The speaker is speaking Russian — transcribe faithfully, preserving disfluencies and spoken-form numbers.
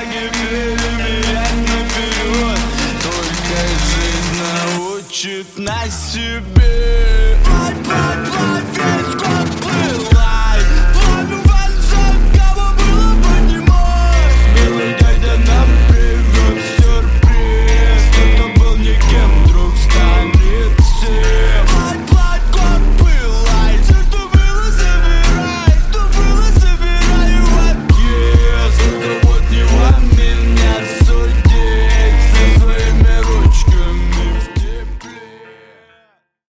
шаги переменять наперед. Только жизнь научит нас себе.